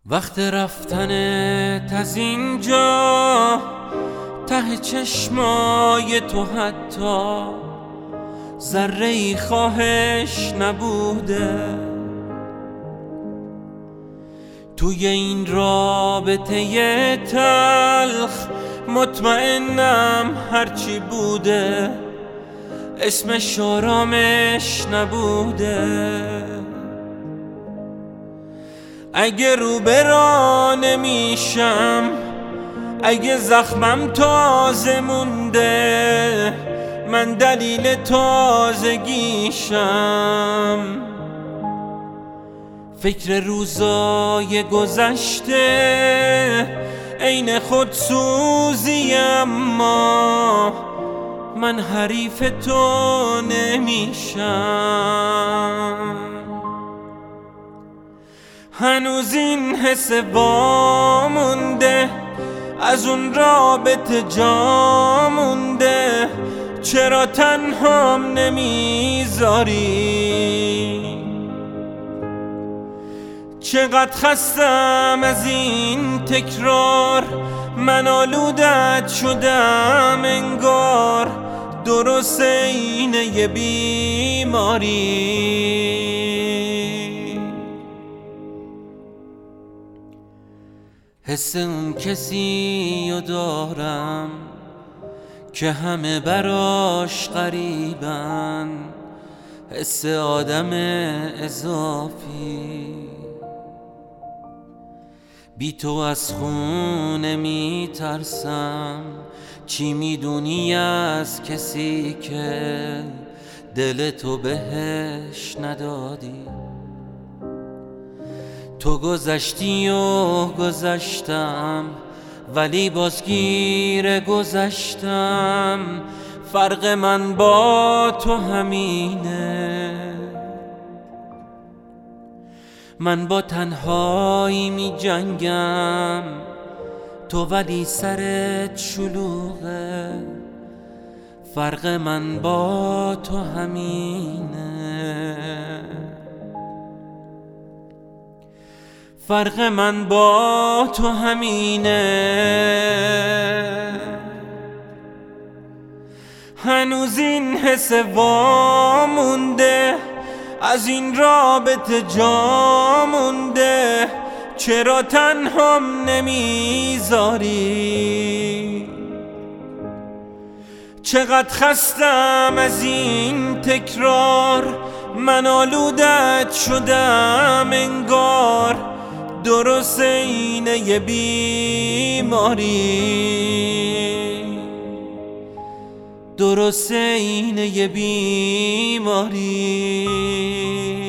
وقت رفتنت از اینجا ته چشمای تو حتی ذره‌ای خواهش نبوده. توی این رابطه تلخ مطمئنم هرچی بوده اسمش آرامش نبوده. اگه رو برا نمیشم، اگه زخمم تازه مونده، من دلیل تازگیشم. فکر روزای گذشته عین خودسوزی، اما من حریف تو نمیشم. هنوز این حس وامونده، از اون رابطه جا مونده. چرا تنهام نمیذاری؟ چقدر خستم از این تکرار، من آلودت شدم انگار، درست اینه یه بیماری. حس اون کسی رو دارم که همه براش غریبن، حس آدم اضافی. بی تو از خونه میترسم، چی میدونی از کسی که دل تو بهش ندادی؟ تو گذشتی و گذشتم، ولی بازگیر گذشتم. فرق من با تو همینه، من با تنهایی می جنگم، تو ولی سرت شلوغه. فرق من با تو همینه، فرق من با تو همینه. هنوز این حس وامونده، از این رابطه جا مونده. چرا تنهام نمیذاری؟ چقدر خستم از این تکرار، من آلودت شدم انگار، درست اینه یه بیماری. درست اینه یه بیماری.